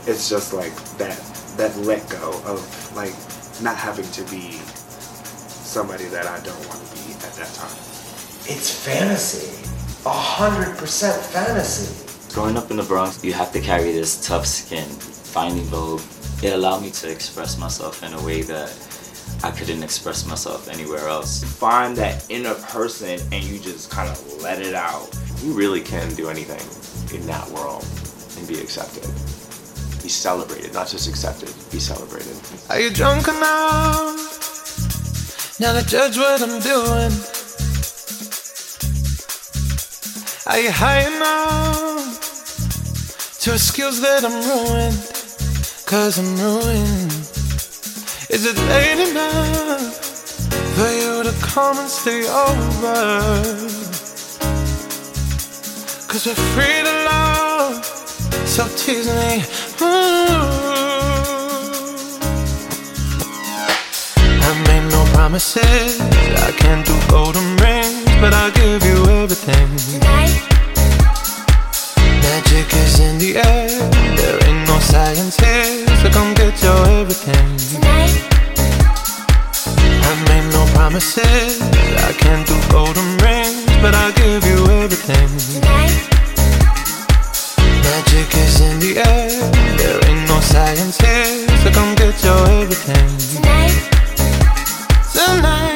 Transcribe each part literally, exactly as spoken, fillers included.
it's just like that that let go of like not having to be somebody that I don't want to be at that time. It's fantasy. A hundred percent fantasy. Growing up in the Bronx, you have to carry this tough skin. Finding Vogue, it allowed me to express myself in a way that I couldn't express myself anywhere else. Find that inner person and you just kind of let it out. You really can do anything in that world and be accepted. Be celebrated, not just accepted, be celebrated. Are you drunk enough now to judge what I'm doing? Are you high enough to excuse that I'm ruined? Cause I'm ruined. Is it late enough for you to come and stay over? Cause we're free to love, so tease me. Ooh. I made no promises, I can't do golden rings, but I'll give you everything. Tonight. Magic is in the air, there ain't no science here, so come get your everything. Tonight. I made no promises, I can't do golden rings, but I'll give you everything. Tonight. Magic is in the air, there ain't no science here, so come get your everything. Tonight. Tonight.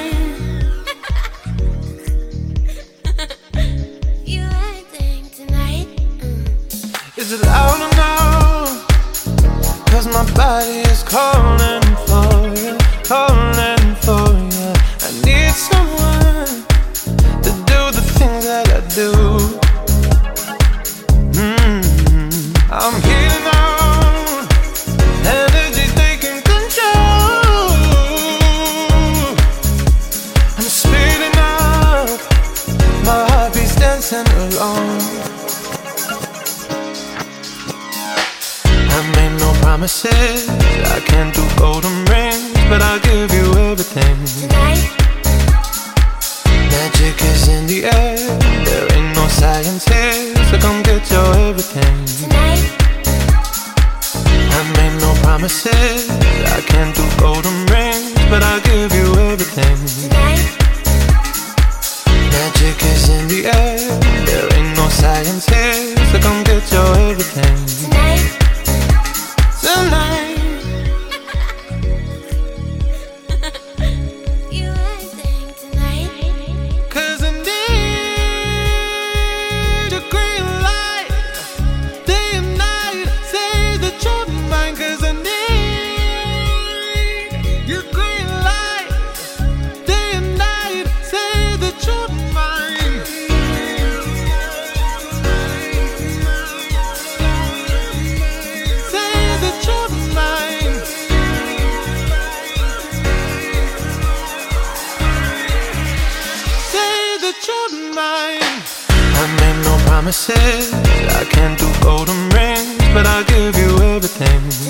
You acting tonight. Mm. Is it loud enough? Cause my body is calling for you, calling for you. I need someone to do the things that I do. Mm-hmm. I'm healing out, energy taking control. I'm speeding up, my heartbeat's dancing along. I made no promises, I can't do golden rings, but I'll give you everything. Tonight. Magic is in the air, there ain't no science here, so come get your everything. Tonight. I made no promises, I can't do golden rings, but I'll give you everything. Tonight. Magic is in the air, there ain't no science here, so come get your everything. Tonight. Tonight. You acting tonight. Cause I need your green light, day and night, say that you're mine. Cause I need your green light, day and night, say that you're mine. Say that you're mine. Say that you're mine. I made no promises, I can't do golden rings, but I'll give you everything.